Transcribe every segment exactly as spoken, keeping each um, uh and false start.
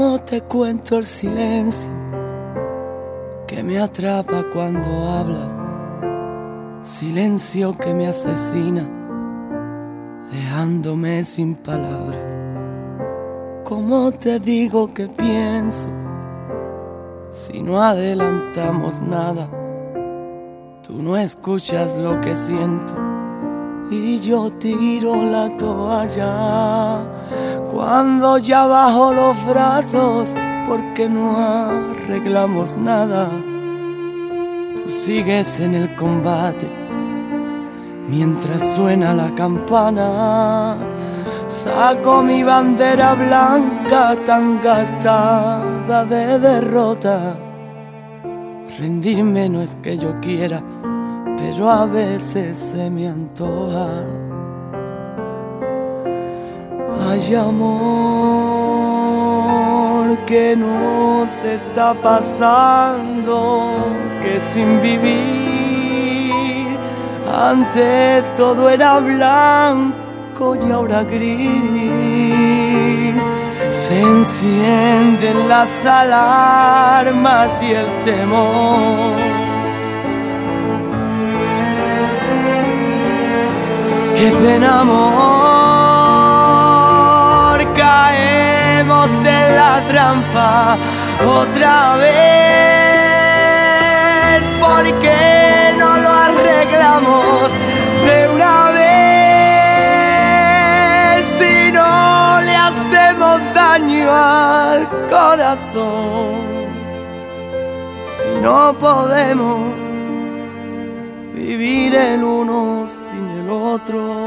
¿Cómo te cuento el silencio que me atrapa cuando hablas? Silencio que me asesina, dejándome sin palabras. ¿Cómo te digo que pienso si no adelantamos nada? Tú no escuchas lo que siento y yo tiro la toalla. Cuando ya bajo los brazos porque no arreglamos nada, tú sigues en el combate mientras suena la campana. Saco mi bandera blanca tan gastada de derrota. Rendirme no es que yo quiera, pero a veces se me antoja. Hay amor que nos está pasando, que sin vivir antes todo era blanco y ahora gris. Se encienden las alarmas y el temor. Qué pena, amor, caemos en la trampa otra vez. ¿Por qué no lo arreglamos de una vez? Si no le hacemos daño al corazón, si no podemos vivir el uno sin el otro.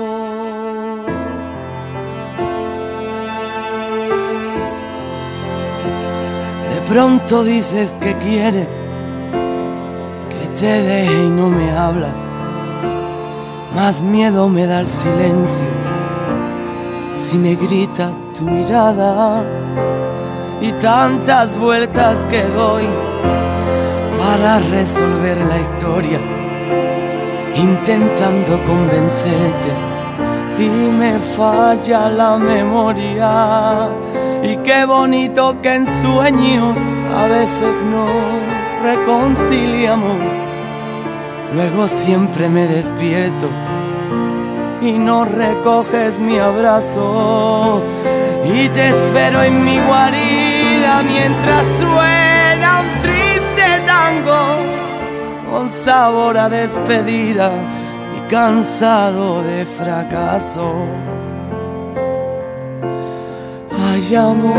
De pronto dices que quieres que te deje y no me hablas. Más miedo me da el silencio si me grita tu mirada. Y tantas vueltas que doy para resolver la historia, intentando convencerte, y me falla la memoria. Y qué bonito que en sueños a veces nos reconciliamos. Luego siempre me despierto y no recoges mi abrazo, y te espero en mi guarida mientras suena un triste tango con sabor a despedida y cansado de fracaso. Hay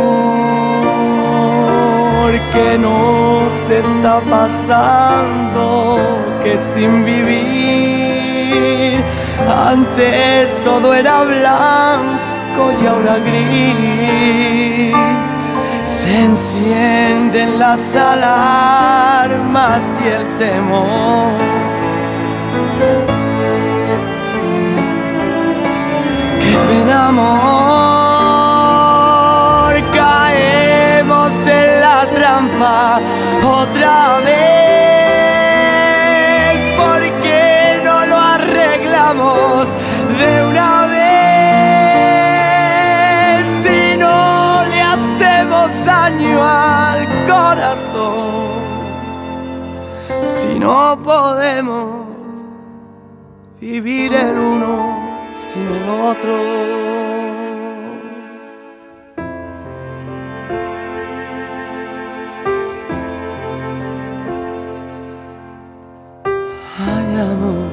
amor que nos está pasando, que sin vivir antes todo era blanco y ahora gris. Se encienden las alarmas y el temor. Qué pena, amor, caemos en la trampa otra vez. ¿Por qué no lo arreglamos de una vez? Si no le hacemos daño al corazón, si no podemos vivir el uno sin el otro. Ay, amor.